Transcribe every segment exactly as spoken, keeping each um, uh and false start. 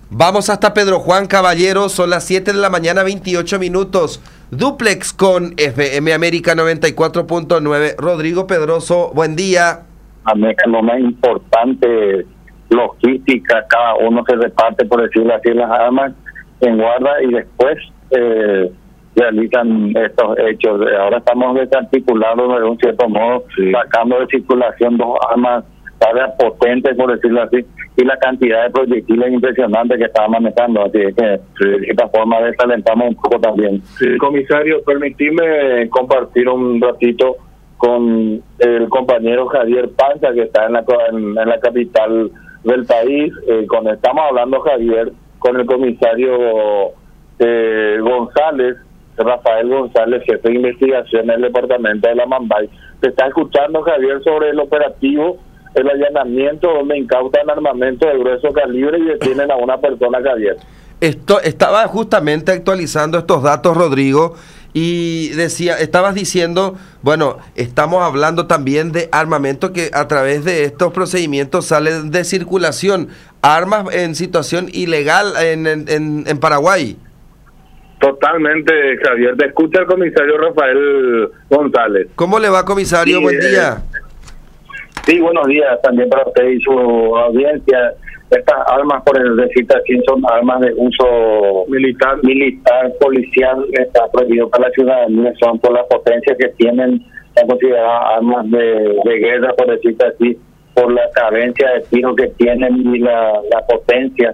Vamos hasta Pedro Juan Caballero, son las siete de la mañana, veintiocho minutos. Duplex con F M América noventa y cuatro punto nueve. Rodrigo Pedroso, buen día. A mí es lo más importante, logística, cada uno se reparte, por decirlo así, las armas en guarda y después eh, realizan estos hechos. Ahora estamos desarticulando de un cierto modo, sí. sacando de circulación dos armas cargas potentes, por decirlo así, y la cantidad de proyectiles impresionante que estaba manejando, así es que sí. de esta forma desalentamos un poco también. Sí, comisario, permitime compartir un ratito con el compañero Javier Panza, que está en la en, en la capital del país. Eh, con estamos hablando, Javier, con el comisario eh, González, Rafael González, jefe de investigación en el departamento de la Mambay. Se está escuchando, Javier, sobre el operativo, el allanamiento donde incautan armamento de grueso calibre y detienen a una persona, Javier. Esto estaba justamente actualizando estos datos, Rodrigo, y decía, estabas diciendo, bueno, estamos hablando también de armamento que a través de estos procedimientos salen de circulación, armas en situación ilegal en, en, en Paraguay. Totalmente, Javier. Te escucha el comisario Rafael González. ¿Cómo le va, comisario? Sí, Buen día. Eh, sí, buenos días también para usted y su audiencia. Estas armas, por decirte así, son armas de uso militar, militar, policial, está prohibido para la ciudadanía, son por la potencia que tienen, están consideradas armas de, de guerra, por decirte así, por la carencia de tiro que tienen y la, la potencia.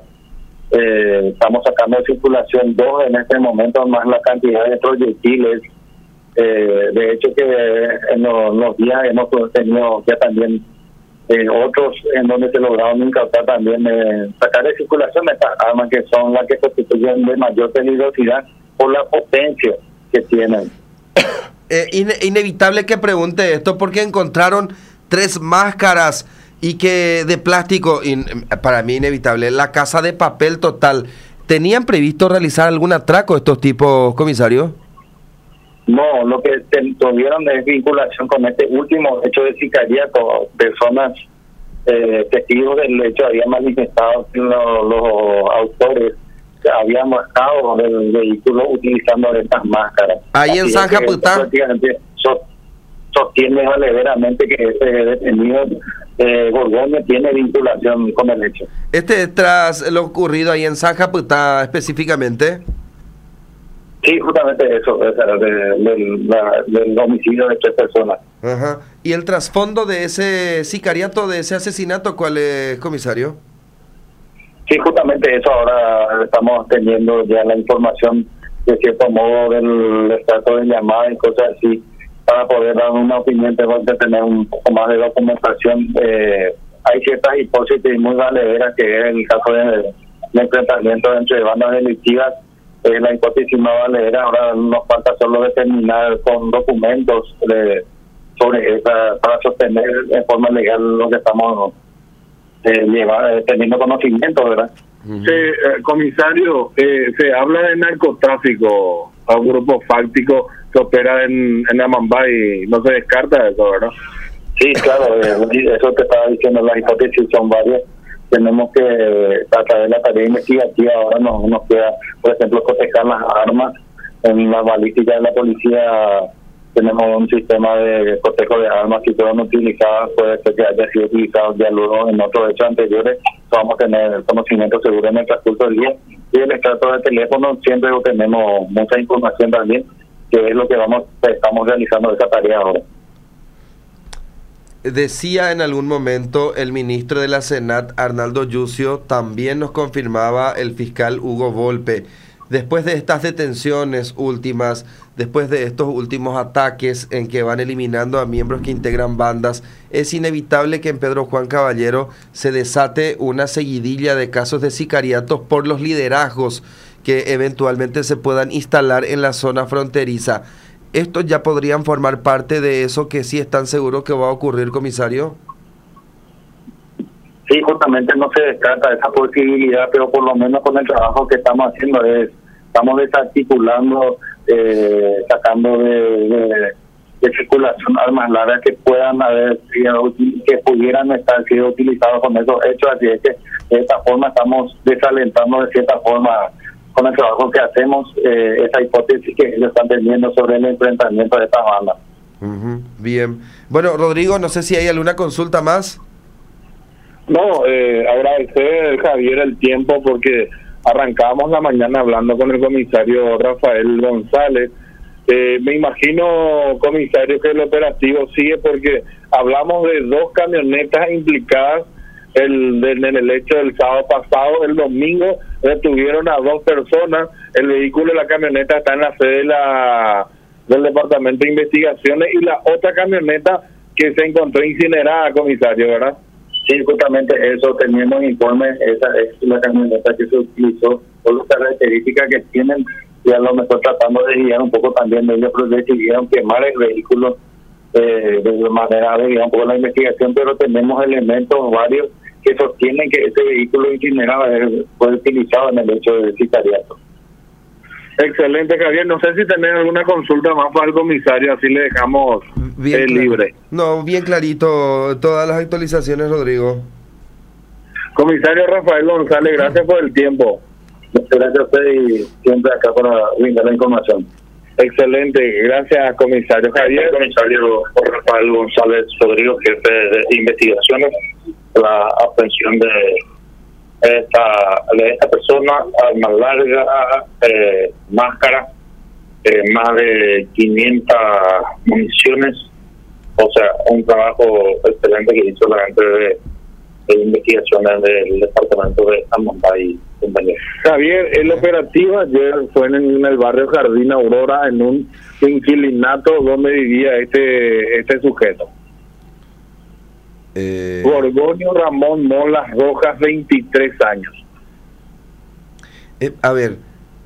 Eh, estamos sacando de circulación dos en este momento, más la cantidad de proyectiles. Eh, de hecho que en los, los días hemos tenido ya también eh, otros en donde se lograron incautar también eh, sacar de circulación estas armas que son las que constituyen de mayor peligrosidad por la potencia que tienen. Eh, in, inevitable que pregunte esto porque encontraron tres máscaras y que de plástico, in, para mí inevitable, la casa de papel total. ¿Tenían previsto realizar algún atraco estos tipos, comisario? No, lo que tuvieron es vinculación con este último hecho de sicariato. Personas, eh, testigos del hecho, habían manifestado que los, los autores habían marcado del vehículo utilizando estas máscaras. Ahí Así en San Japutá sostiene valeveramente que este detenido eh, Borgoña tiene vinculación con el hecho. Este es tras lo ocurrido ahí en San Japutá específicamente. Sí, justamente eso, o sea, de, de, la, del homicidio de tres personas. Ajá. ¿Y el trasfondo de ese sicariato, de ese asesinato, cuál es, comisario? Sí, justamente eso, ahora estamos teniendo ya la información de cierto modo del estrato de llamada y cosas así, para poder dar una opinión, tengo que tener un poco más de documentación. Eh, hay ciertas hipótesis muy valederas, que es el caso de, de enfrentamiento entre bandas delictivas. Es la hipótesis más valedera. Ahora nos falta solo determinar con documentos de, sobre esa, para sostener de forma legal lo que estamos eh, llevar, eh, teniendo conocimiento, ¿verdad? Uh-huh. Sí, eh, comisario, eh, se habla de narcotráfico a un grupo fáctico que opera en, en Amambay y no se descarta eso, ¿verdad? Sí, claro, eh, eso te estaba diciendo, las hipótesis son varias. Tenemos que, a través de la tarea investigativa, ahora nos, nos queda, por ejemplo, cotejar las armas. En la balística de la policía tenemos un sistema de cotejo de armas que fueron utilizadas, puede ser que haya sido utilizado ya luego en otros hechos anteriores. Vamos a tener conocimiento seguro en el transcurso del día. Y el estrato de teléfono, siempre tenemos mucha información también, que es lo que vamos estamos realizando esa tarea ahora. Decía en algún momento el ministro de la Senat, Arnaldo Yucio, también nos confirmaba el fiscal Hugo Volpe. Después de estas detenciones últimas, después de estos últimos ataques en que van eliminando a miembros que integran bandas, es inevitable que en Pedro Juan Caballero se desate una seguidilla de casos de sicariatos por los liderazgos que eventualmente se puedan instalar en la zona fronteriza. ¿Estos ya podrían formar parte de eso que sí están seguros que va a ocurrir, comisario? Sí, justamente no se descarta esa posibilidad, pero por lo menos con el trabajo que estamos haciendo es, estamos desarticulando, eh, sacando de, de, de circulación armas largas que puedan haber sido, que pudieran estar siendo utilizados con esos hechos. Así es que de esta forma estamos desalentando de cierta forma con el trabajo que hacemos eh, esa hipótesis que ellos están teniendo sobre el enfrentamiento de esta banda. Uh-huh. Bien. Bueno, Rodrigo, no sé si hay alguna consulta más. No, eh, agradecer, Javier, el tiempo, porque arrancamos la mañana hablando con el comisario Rafael González. Eh, me imagino, comisario, que el operativo sigue porque hablamos de dos camionetas implicadas el, de, en el hecho del sábado pasado. El domingo detuvieron a dos personas. El vehículo de la camioneta está en la sede de la, del Departamento de Investigaciones, y la otra camioneta que se encontró incinerada, comisario, ¿verdad? Sí, justamente eso, tenemos informes, esa es la camioneta que se utilizó, por las características que tienen, y a lo mejor tratando de guiar un poco también de ellos, pero decidieron quemar el vehículo eh, de manera de guiar un poco la investigación, pero tenemos elementos varios que sostienen que ese vehículo incinerado fue utilizado en el hecho de sicariato. Excelente, Javier. No sé si tenés alguna consulta más para el comisario, así le dejamos bien eh, libre. No, bien clarito todas las actualizaciones, Rodrigo. Comisario Rafael González, gracias por el tiempo. Muchas gracias a usted y siempre acá para brindar la información. Excelente, gracias, comisario Javier. Comisario Rafael González Rodrigo, jefe de investigaciones, la aprehensión de esta de esta persona, arma larga, eh, máscara, eh, más de quinientas municiones, o sea, un trabajo excelente que hizo la gente de, de investigaciones del departamento de Amambay y compañía. Javier, el operativo ayer fue en, en el barrio Jardín Aurora, en un inquilinato donde vivía este este sujeto. Eh... Gorgonio Ramón Molas Rojas, veintitrés años. Eh, a ver,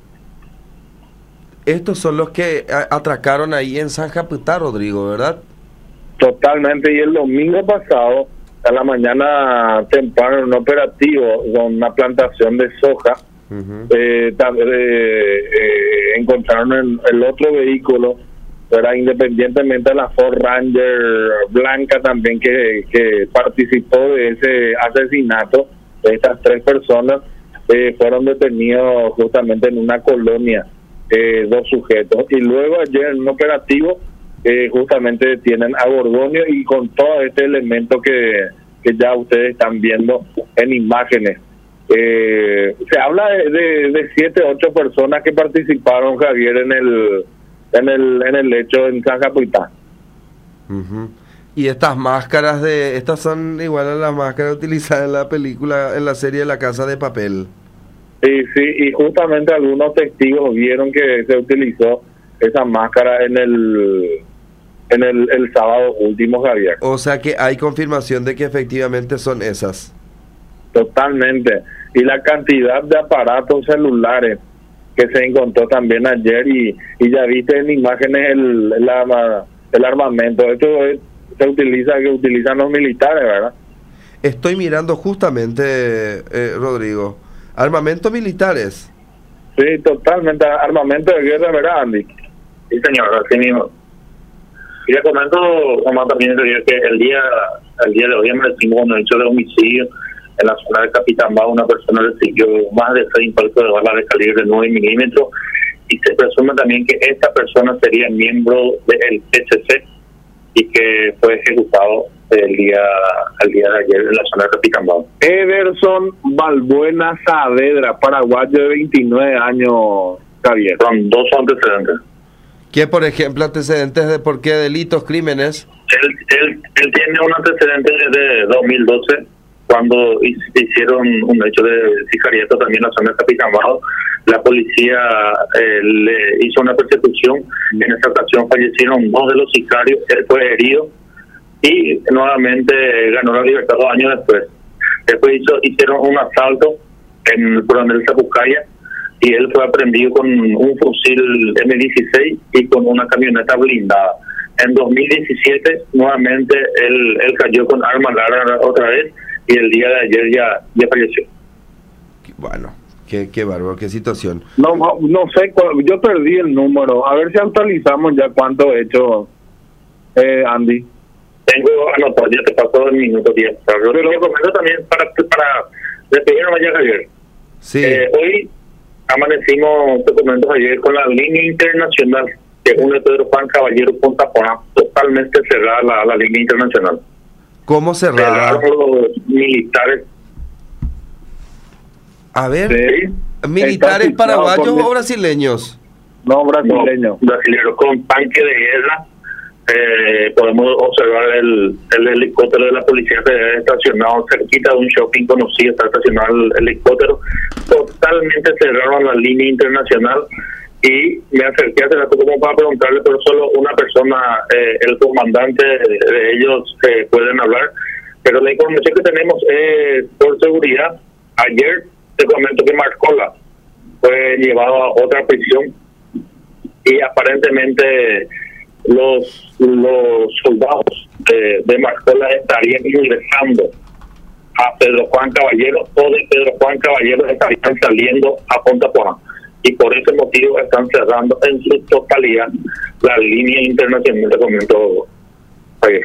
estos son los que atracaron ahí en San Japutá, Rodrigo, ¿verdad? Totalmente, y el domingo pasado, a la mañana temprano, en un operativo con una plantación de soja, uh-huh. eh, también, eh, eh, encontraron el, el otro vehículo, era independientemente de la Ford Ranger blanca también que, que participó de ese asesinato. Estas tres personas eh, fueron detenidos justamente en una colonia, eh, dos sujetos, y luego ayer en un operativo eh, justamente detienen a Gorgonio, y con todo este elemento que, que ya ustedes están viendo en imágenes. Eh, se habla de, de, de siete, ocho personas que participaron, Javier, en el en el en el hecho en San Japutá. Uh-huh. Y estas máscaras de estas son igual a las máscaras utilizadas en la película, en la serie La Casa de Papel. Sí, sí, y justamente algunos testigos vieron que se utilizó esa máscara en el en el, el sábado último, Javier. O sea que hay confirmación de que efectivamente son esas. Totalmente. Y la cantidad de aparatos celulares que se encontró también ayer, y, y ya viste en imágenes el, el, arma, el armamento. Esto es, se utiliza, que utilizan los militares, ¿verdad? Estoy mirando justamente, eh, Rodrigo, armamentos militares. Sí, totalmente, armamento de guerra, ¿verdad, Andy? Sí, señor, así mismo. Y le comento, como también que el día, el día de hoy amanecimos con un hecho de homicidio en la zona de Capitán Bau. Una persona recibió más de seis impactos de balas de calibre nueve milímetros, y se presume también que esta persona sería miembro del P C C y que fue ejecutado el día el día de ayer en la zona de Capitán Bau. Everson Balbuena Saavedra, paraguayo de veintinueve años, Javier. Son dos antecedentes. ¿Qué, por ejemplo, antecedentes de por qué delitos, crímenes? Él, él, él tiene un antecedente de dos mil doce, cuando hicieron un hecho de sicariato también en la zona de Capitán Bau. La policía eh, le hizo una persecución. En esa ocasión fallecieron dos de los sicarios, él fue herido y nuevamente ganó la libertad dos años después. Después hizo, hicieron un asalto en el coronel Zapucaya, y él fue aprendido con un fusil eme dieciséis y con una camioneta blindada. En dos mil diecisiete nuevamente él, él cayó con arma larga otra vez, y el día de ayer ya, ya falleció. Bueno, qué, qué bárbaro, qué situación. No, no, no sé, yo perdí el número. A ver si actualizamos ya cuánto he hecho. eh, Andy. Tengo anotado, ya te pasó el minuto diez. Yo te lo comento también para, para despedirnos allá, Javier. Sí. Eh, hoy amanecimos, te comento ayer, con la línea internacional que une Pedro Juan Caballero Punta Pona, totalmente cerrada la, la línea internacional. ¿Cómo cerrada? Cerraron los militares. A ver, Sí. ¿militares Está paraguayos con- o brasileños? No, brasileño. No, brasileños con tanque de guerra. Eh, podemos observar el, el helicóptero de la policía federal estacionado cerquita de un shopping conocido, está estacionado el helicóptero. Totalmente cerraron la línea internacional y me acerqué hace rato como para preguntarle, pero solo una persona, eh, el comandante de, de ellos, eh, pueden hablar. Pero la información que tenemos es por seguridad. Ayer te comento que Marcola fue llevado a otra prisión y aparentemente los los soldados de, de Marcola estarían ingresando a Pedro Juan Caballero o de Pedro Juan Caballero estarían saliendo a Punta Pona y por ese motivo están cerrando en su totalidad la línea internacional de comento ayer.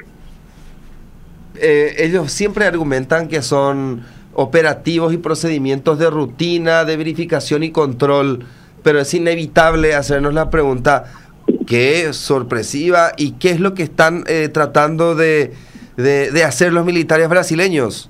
Eh, ellos siempre argumentan que son operativos y procedimientos de rutina, de verificación y control, pero es inevitable hacernos la pregunta, ¿qué sorpresiva y qué es lo que están eh, tratando de, de, de hacer los militares brasileños?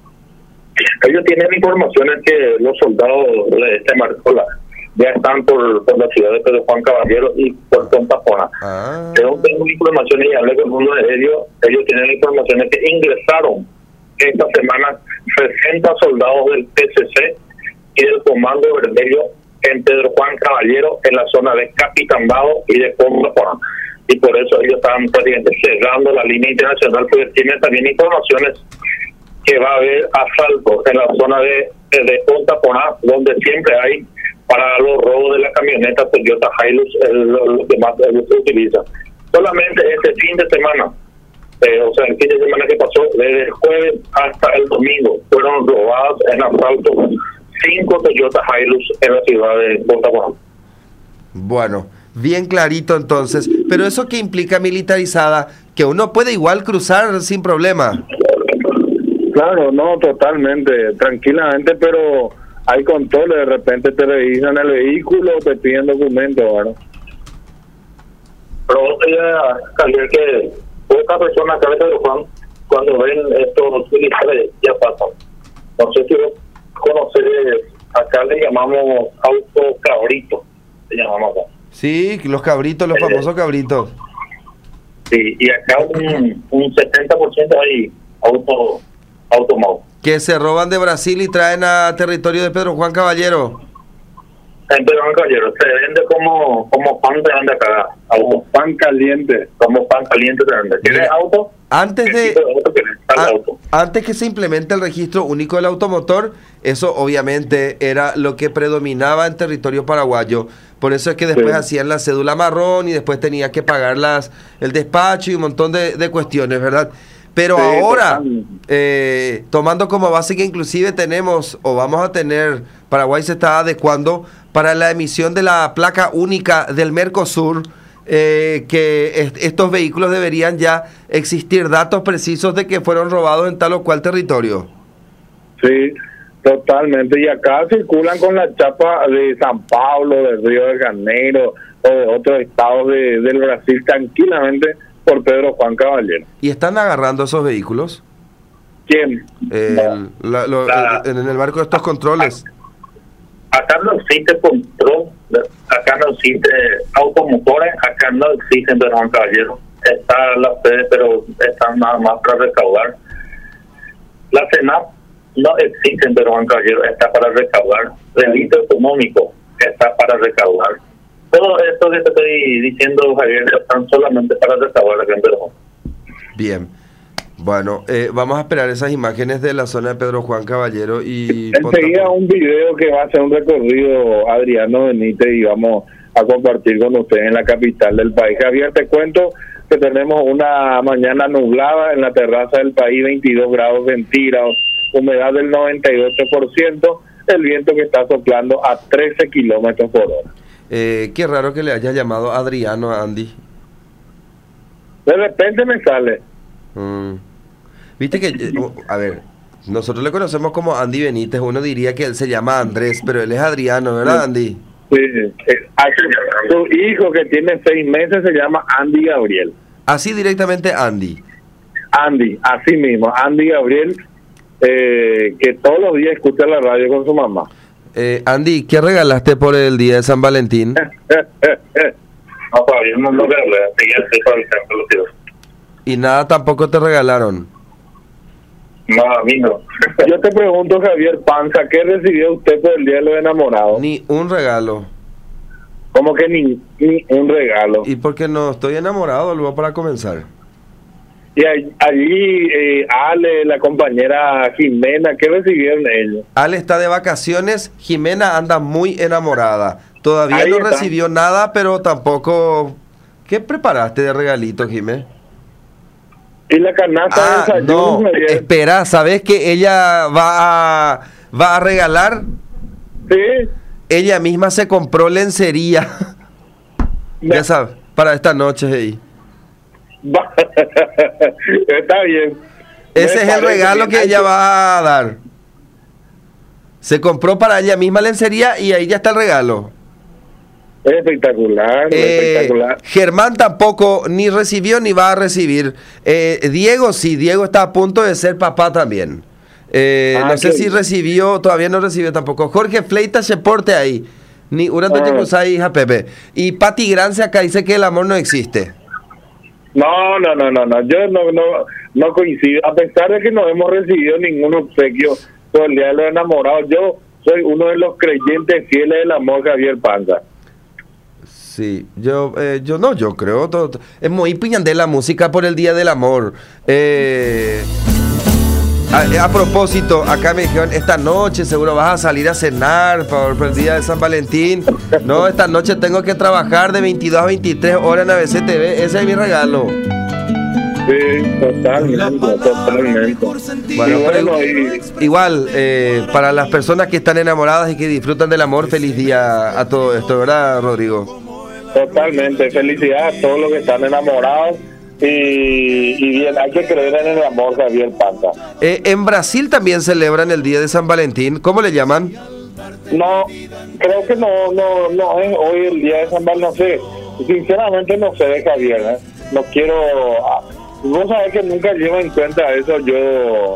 Ellos tienen informaciones que los soldados de este Marcola ya están por, por la ciudad de Pedro Juan Caballero y por Punta Pona. Ah. Yo tengo informaciones y hablé con uno de ellos. Ellos tienen informaciones que ingresaron esta semana sesenta soldados del P C C y del Comando Vermelho en Pedro Juan Caballero, en la zona de Capitandado y de Punta Pona. Y por eso ellos están prácticamente cerrando la línea internacional, porque tienen también informaciones que va a haber asaltos en la zona de, de Punta Pona, donde siempre hay para los robos de la camioneta Toyota Hilux, el, lo que más se utiliza. Solamente este fin de semana, eh, o sea, el fin de semana que pasó, desde el jueves hasta el domingo, fueron robados en asalto cinco Toyota Hilux en la ciudad de Punta Pona. Bueno, bien clarito entonces, pero eso que implica militarizada, que uno puede igual cruzar sin problema. Claro, no, totalmente, tranquilamente, pero hay controles, de repente te revisan el vehículo, te piden documentos, ¿verdad? Pero ya, Javier, que pocas personas acá de Pedro Juan, cuando ven estos militares, ya pasan. No sé si vos conoces, acá le llamamos auto cabrito, le llamamos acá. Sí, los cabritos, los famosos cabritos. Sí, y acá un, un setenta por ciento hay auto automóvil. Que se roban de Brasil y traen a territorio de Pedro Juan Caballero. En Pedro Juan Caballero se vende como, como pan de vende acá, auto. Pan caliente. Como pan caliente se vende. ¿Quieres auto? Antes ¿Qué de, tipo de auto quieres? Tal a- auto. antes que se implemente el registro único del automotor, eso obviamente era lo que predominaba en territorio paraguayo. Por eso es que después Sí. hacían la cédula marrón y después tenía que pagar las, el despacho y un montón de, de cuestiones, ¿verdad? Pero Sí, ahora, totalmente. eh, tomando como base que inclusive tenemos o vamos a tener, Paraguay se está adecuando para la emisión de la placa única del Mercosur, eh, que est- estos vehículos deberían ya existir datos precisos de que fueron robados en tal o cual territorio. Sí, totalmente. Y acá circulan con la chapa de San Pablo, de Río de Janeiro o de otros estados de, del Brasil tranquilamente por Pedro Juan Caballero. ¿Y están agarrando esos vehículos? ¿Quién? El- la- lo- La- en, en el marco de estos controles. Acá no existe control, acá no existe automotores, acá no existen Pedro Juan Caballero. Está la sede, pero están nada más para recaudar. La Senat no existe en Pedro Juan Caballero, está para recaudar. Delito económico está para recaudar. Todo esto que te estoy diciendo, Javier, están solamente para recaudar acá en Pedro Juan. Bien. Bueno, eh, vamos a esperar esas imágenes de la zona de Pedro Juan Caballero y... Enseguida un video que va a ser un recorrido Adriano Benítez y vamos a compartir con ustedes en la capital del país. Javier, te cuento que tenemos una mañana nublada en la terraza del país, veintidós grados centígrados, humedad del noventa y ocho por ciento, el viento que está soplando a trece kilómetros por hora. Eh, qué raro que le haya llamado Adriano a Andy. De repente me sale. Mm. Viste que, eh, a ver, nosotros le conocemos como Andy Benítez, uno diría que él se llama Andrés, pero él es Adriano, ¿verdad, Andy? Sí, eh, su hijo que tiene seis meses se llama Andy Gabriel. Así directamente Andy. Andy, así mismo, Andy Gabriel, eh, que todos los días escucha la radio con su mamá. Eh, Andy, ¿qué regalaste por el día de San Valentín? No, todavía no lo regalé, seguía así para el centro, los tíos. Y nada tampoco te regalaron. No, a mí no. Yo te pregunto, Javier Panza, ¿qué recibió usted por el Día de los Enamorados? Ni un regalo. ¿Cómo que ni, ni un regalo? ¿Y por qué no? Estoy enamorado, luego para comenzar. Y allí, allí eh, Ale, la compañera Jimena, ¿qué recibieron ellos? Ale está de vacaciones, Jimena anda muy enamorada. Todavía Ahí no está. recibió nada, pero tampoco... ¿Qué preparaste de regalito, Jimé? Y la canasta Ah, de desayuno, no, Javier. espera, ¿sabes que ella va a, va a regalar? Sí. Ella misma se compró lencería. Me- Ya sabes, para esta noche ahí. Va- Está bien. Ese Me es el parece regalo bien. que Hay ella va a dar. Se compró para ella misma lencería y ahí ya está el regalo. Es espectacular, Eh, espectacular. Germán tampoco ni recibió ni va a recibir. Eh, Diego sí, Diego está a punto de ser papá también. Eh, Ah, no sé qué si bien. recibió, todavía no recibió tampoco. Jorge Fleita se porte ahí. Ni una Ah. hija Pepe. Y Pati Grance acá dice que el amor no existe. No, no, no, no, no. Yo no, no, no coincido. A pesar de que no hemos recibido ningún obsequio por el Día de los Enamorados, yo soy uno de los creyentes fieles del amor, Javier Panza. Sí, yo, eh, yo no, yo creo, todo, todo- es muy piñandé la música por el Día del Amor. Eh, a, a propósito, acá me dijeron, esta noche seguro vas a salir a cenar por, por el Día de San Valentín. No, esta noche tengo que trabajar de veintidós a veintitrés horas en A B C T V, ese es mi regalo. Sí, totalmente, totalmente. Bueno, Y pero bueno, y- igual, eh, para las personas que están enamoradas y que disfrutan del amor, feliz día a todo esto, ¿verdad, Rodrigo? Totalmente, felicidades a todos los que están enamorados y, y bien, hay que creer en el amor, Javier Panza. Eh, en Brasil también celebran el Día de San Valentín, ¿cómo le llaman? No, creo que no, no, no es hoy el día de San Valentín, no sé, sinceramente no sé de Javier, ¿eh? No quiero, ah, vos sabés que nunca llevo en cuenta eso, yo,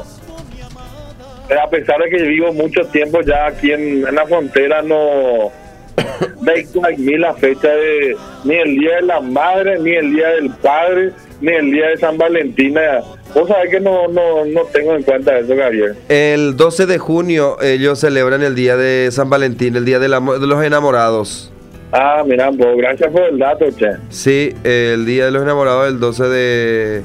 eh, a pesar de que vivo mucho tiempo ya aquí en, en la frontera, no... de mí la fecha de ni el día de la madre, ni el día del padre, ni el día de San Valentín. Vos sabés que no, no, no tengo en cuenta eso, Gabriel. El doce de junio ellos celebran el Día de San Valentín, el Día del amor, de los Enamorados. Ah, mira, pues gracias por el dato, che. Sí, el Día de los Enamorados, el doce de...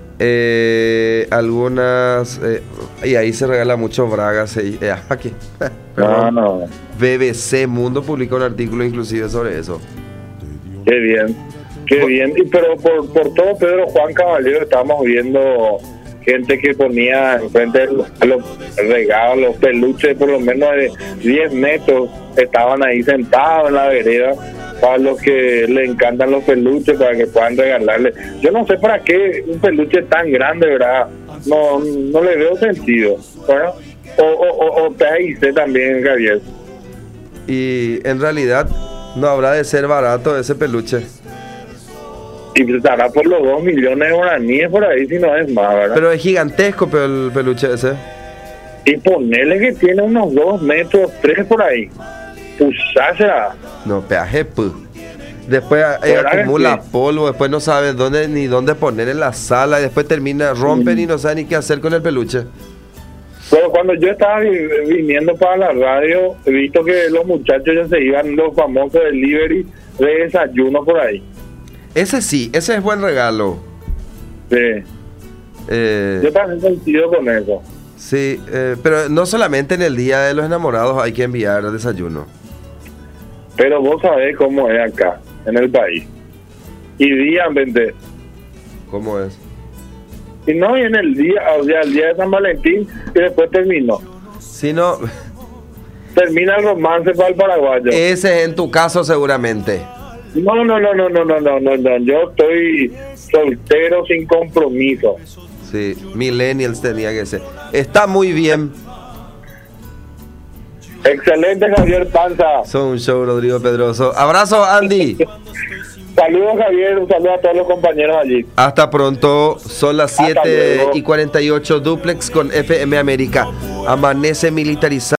Eh, algunas... eh, y ahí se regala mucho bragas. Eh, eh, aquí. No, Perdón. no, B B C Mundo publicó un artículo inclusive sobre eso. qué bien, qué bien. Y pero por, por todo Pedro Juan Caballero estábamos viendo gente que ponía enfrente de los, los regalos, los peluches, por lo menos de diez metros, estaban ahí sentados en la vereda para los que le encantan los peluches, para que puedan regalarle. Yo no sé para qué un peluche tan grande, ¿verdad? No, no le veo sentido, ¿verdad? O, o, o, o te hice también, Javier. Y en realidad no habrá de ser barato ese peluche. Y estará por los dos millones de guaraníes por ahí, si no es más, ¿verdad? Pero es gigantesco pero el peluche ese. Y ponerle que tiene unos dos metros, tres por ahí. Pusársela. No, peaje, pu. Después eh, ¿Verdad que acumula sí? polvo, después no sabe dónde ni dónde poner en la sala, y después termina, rompen Mm. y no sabe ni qué hacer con el peluche. Pero cuando yo estaba vi- viniendo para la radio, he visto que los muchachos ya se iban los famosos delivery de desayuno por ahí. Ese sí, ese es buen regalo. Sí. Eh, Yo también coincido con eso. sí, eh, pero no solamente en el Día de los Enamorados hay que enviar desayuno. Pero vos sabés cómo es acá, en el país. Y día vende. ¿Cómo es? Y no, y en el día, o sea, el día de San Valentín, y después terminó. Si no, Termina el romance para el paraguayo. ese es en tu caso seguramente. No, no, no, no, no, no, no, no, no. Yo estoy soltero sin compromiso. Sí, millennials tenía que ser. Está muy bien. Excelente, Javier Panza. Son un show, Rodrigo Pedroso. Abrazo, Andy. Saludos, Javier. Un saludo a todos los compañeros allí. Hasta pronto. Son las siete y cuarenta y ocho. Duplex con F M América. Amanece militarizado.